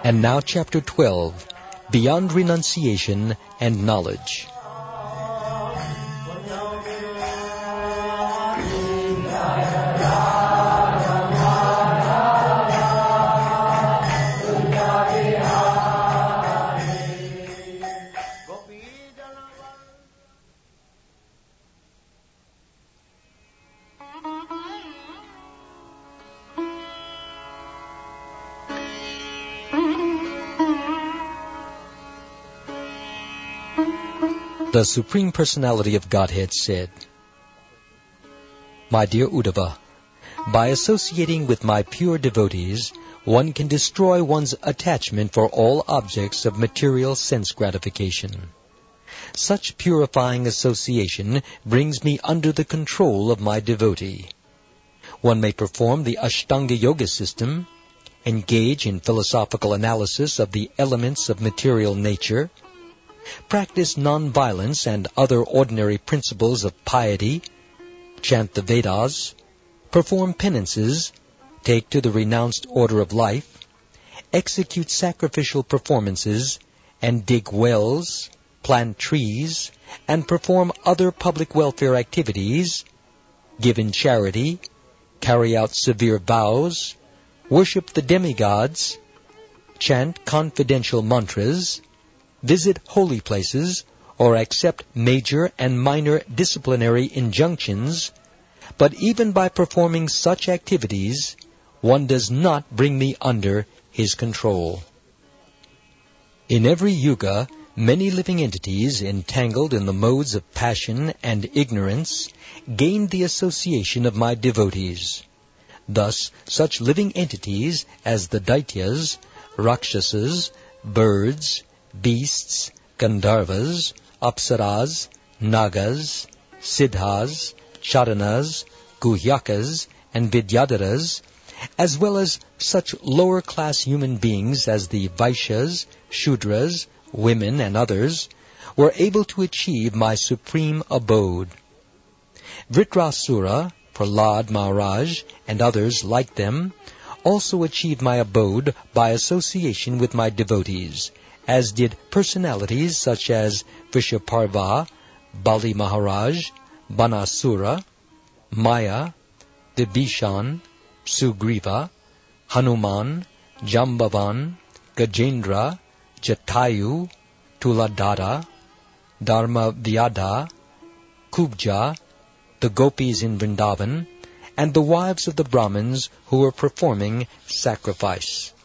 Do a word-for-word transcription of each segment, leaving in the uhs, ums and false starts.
And now Chapter twelve, Beyond Renunciation and Knowledge. The Supreme Personality of Godhead said, "My dear Uddhava, by associating with my pure devotees, one can destroy one's attachment for all objects of material sense gratification. Such purifying association brings me under the control of my devotee. One may perform the Ashtanga Yoga system, engage in philosophical analysis of the elements of material nature, practice non-violence and other ordinary principles of piety, chant the Vedas, perform penances, take to the renounced order of life, execute sacrificial performances, and dig wells, plant trees, and perform other public welfare activities, give in charity, carry out severe vows, worship the demigods, chant confidential mantras, visit holy places, or accept major and minor disciplinary injunctions, but even by performing such activities, one does not bring me under his control. In every yuga, many living entities entangled in the modes of passion and ignorance gained the association of my devotees. Thus, such living entities as the Daityas, Rakshasas, birds, beasts, Gandharvas, Apsaras, Nagas, Siddhas, Charanas, Guhyakas, and Vidyadharas, as well as such lower-class human beings as the Vaishyas, Shudras, women, and others, were able to achieve my supreme abode. Vritrasura, Prahlad Maharaj, and others like them, also achieved my abode by association with my devotees, as did personalities such as Vishaparva, Bali Maharaj, Banasura, Maya, Vibhishan, Sugriva, Hanuman, Jambavan, Gajendra, Jatayu, Tuladara, Dharmavyadha, Kubja, the gopis in Vrindavan, and the wives of the Brahmins who were performing sacrifice.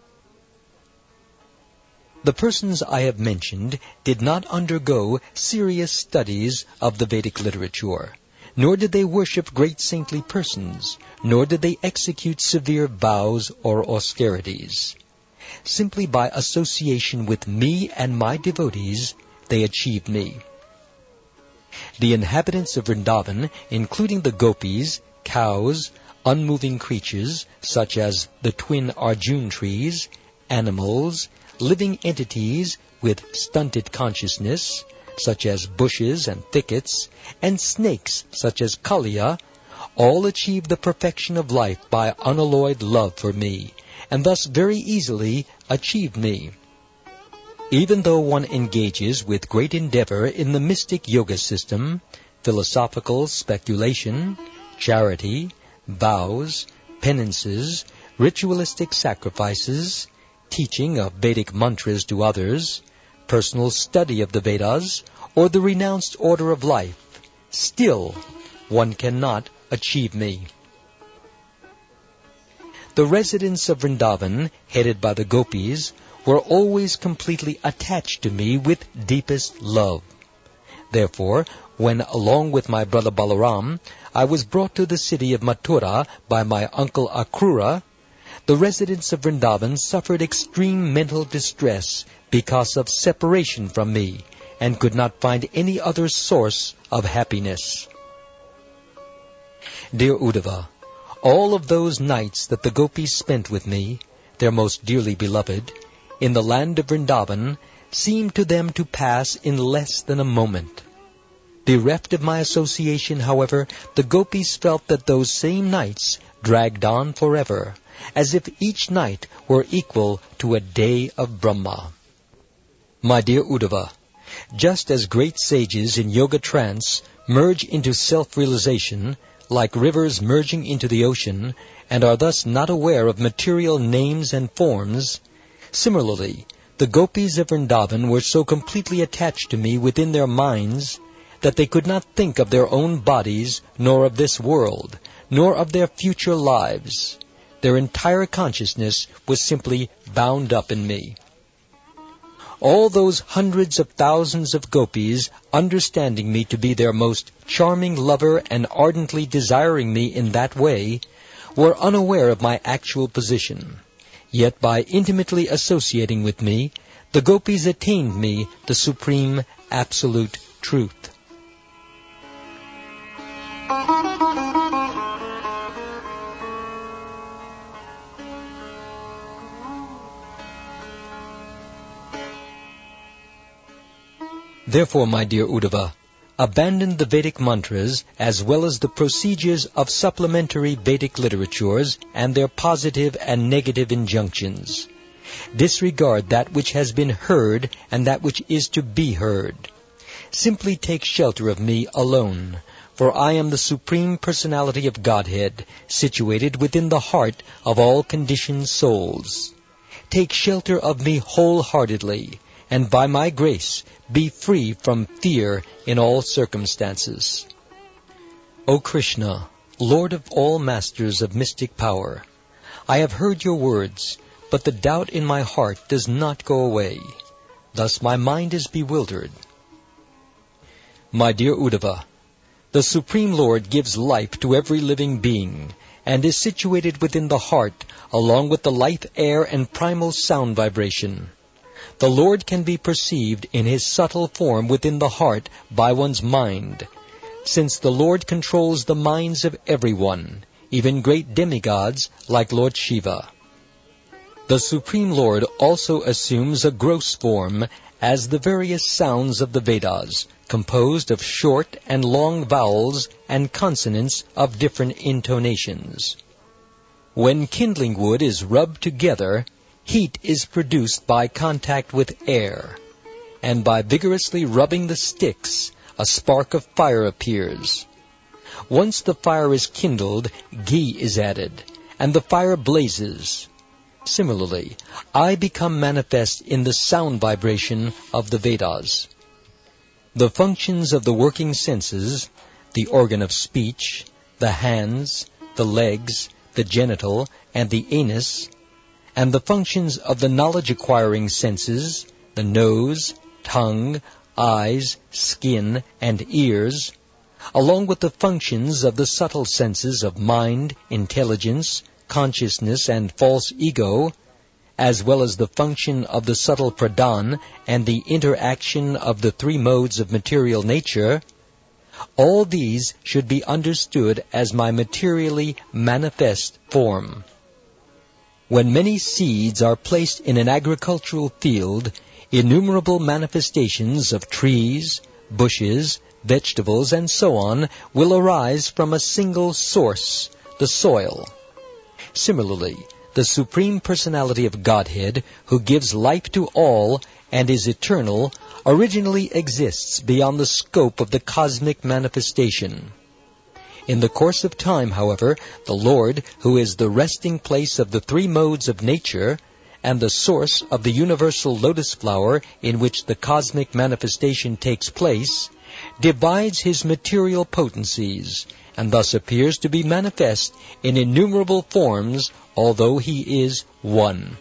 The persons I have mentioned did not undergo serious studies of the Vedic literature, nor did they worship great saintly persons, nor did they execute severe vows or austerities. Simply by association with me and my devotees, they achieved me. The inhabitants of Vrindavan, including the gopis, cows, unmoving creatures such as the twin Arjun trees, animals, living entities with stunted consciousness, such as bushes and thickets, and snakes such as Kaliya, all achieve the perfection of life by unalloyed love for me, and thus very easily achieve me. Even though one engages with great endeavor in the mystic yoga system, philosophical speculation, charity, vows, penances, ritualistic sacrifices, teaching of Vedic mantras to others, personal study of the Vedas, or the renounced order of life, still one cannot achieve me. The residents of Vrindavan, headed by the gopis, were always completely attached to me with deepest love. Therefore, when, along with my brother Balaram, I was brought to the city of Mathura by my uncle Akrura, the residents of Vrindavan suffered extreme mental distress because of separation from me, and could not find any other source of happiness. Dear Uddhava, all of those nights that the gopis spent with me, their most dearly beloved, in the land of Vrindavan, seemed to them to pass in less than a moment. Bereft of my association, however, the gopis felt that those same nights dragged on forever, as if each night were equal to a day of Brahma. My dear Uddhava, just as great sages in yoga trance merge into self-realization, like rivers merging into the ocean, and are thus not aware of material names and forms, similarly, the gopis of Vrindavan were so completely attached to me within their minds that they could not think of their own bodies, nor of this world, nor of their future lives. Their entire consciousness was simply bound up in me. All those hundreds of thousands of gopis, understanding me to be their most charming lover and ardently desiring me in that way, were unaware of my actual position. Yet by intimately associating with me, the gopis attained me the supreme absolute truth. Therefore, my dear Uddhava, abandon the Vedic mantras as well as the procedures of supplementary Vedic literatures and their positive and negative injunctions. Disregard that which has been heard and that which is to be heard. Simply take shelter of me alone, for I am the Supreme Personality of Godhead, situated within the heart of all conditioned souls. Take shelter of me wholeheartedly, and by my grace be free from fear in all circumstances. O Krishna, Lord of all masters of mystic power, I have heard your words, but the doubt in my heart does not go away. Thus my mind is bewildered. My dear Uddhava, the Supreme Lord gives life to every living being, and is situated within the heart, along with the life air and primal sound vibration. The Lord can be perceived in his subtle form within the heart by one's mind, since the Lord controls the minds of everyone, even great demigods like Lord Shiva. The Supreme Lord also assumes a gross form as the various sounds of the Vedas, composed of short and long vowels and consonants of different intonations. When kindling wood is rubbed together, heat is produced by contact with air, and by vigorously rubbing the sticks, a spark of fire appears. Once the fire is kindled, ghee is added, and the fire blazes. Similarly, I become manifest in the sound vibration of the Vedas. The functions of the working senses, the organ of speech, the hands, the legs, the genital, and the anus, and the functions of the knowledge-acquiring senses, the nose, tongue, eyes, skin, and ears, along with the functions of the subtle senses of mind, intelligence, consciousness, and false ego, as well as the function of the subtle pradhan and the interaction of the three modes of material nature, all these should be understood as my materially manifest form. When many seeds are placed in an agricultural field, innumerable manifestations of trees, bushes, vegetables, and so on will arise from a single source, the soil. Similarly, the Supreme Personality of Godhead, who gives life to all and is eternal, originally exists beyond the scope of the cosmic manifestation. In the course of time, however, the Lord, who is the resting place of the three modes of nature, and the source of the universal lotus flower in which the cosmic manifestation takes place, divides his material potencies, and thus appears to be manifest in innumerable forms, although he is one.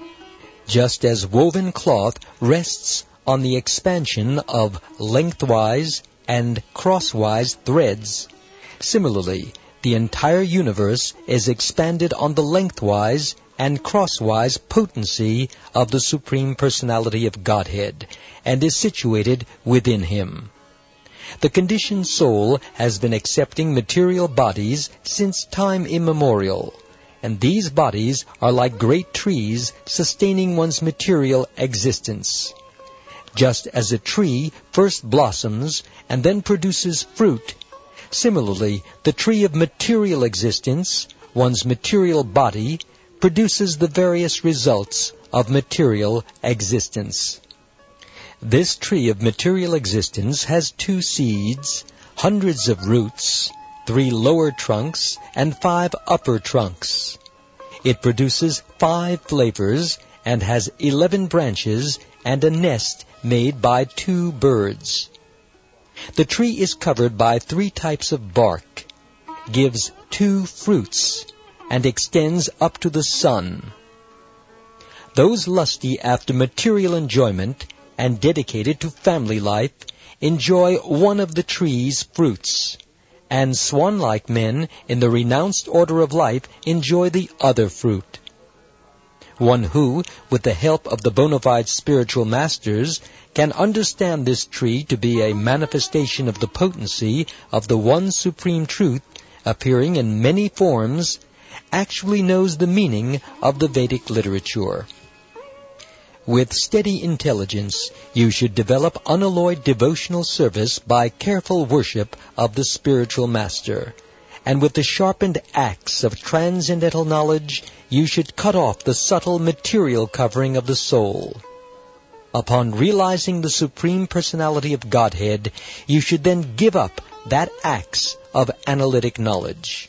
Just as woven cloth rests on the expansion of lengthwise and crosswise threads, similarly, the entire universe is expanded on the lengthwise and crosswise potency of the Supreme Personality of Godhead, and is situated within him. The conditioned soul has been accepting material bodies since time immemorial, and these bodies are like great trees sustaining one's material existence. Just as a tree first blossoms and then produces fruit, similarly, the tree of material existence, one's material body, produces the various results of material existence. This tree of material existence has two seeds, hundreds of roots, three lower trunks, and five upper trunks. It produces five flavors and has eleven branches and a nest made by two birds. The tree is covered by three types of bark, gives two fruits, and extends up to the sun. Those lusty after material enjoyment and dedicated to family life enjoy one of the tree's fruits, and swan-like men in the renounced order of life enjoy the other fruit. One who, with the help of the bona fide spiritual masters, can understand this tree to be a manifestation of the potency of the one supreme truth appearing in many forms, actually knows the meaning of the Vedic literature. With steady intelligence, you should develop unalloyed devotional service by careful worship of the spiritual master, and with the sharpened axe of transcendental knowledge, you should cut off the subtle material covering of the soul. Upon realizing the Supreme Personality of Godhead, you should then give up that axe of analytic knowledge.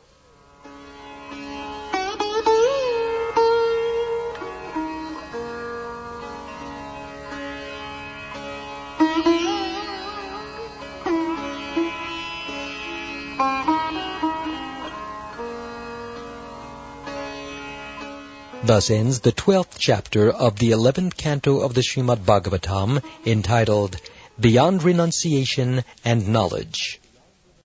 Thus ends the twelfth chapter of the eleventh canto of the Srimad Bhagavatam, entitled Beyond Renunciation and Knowledge.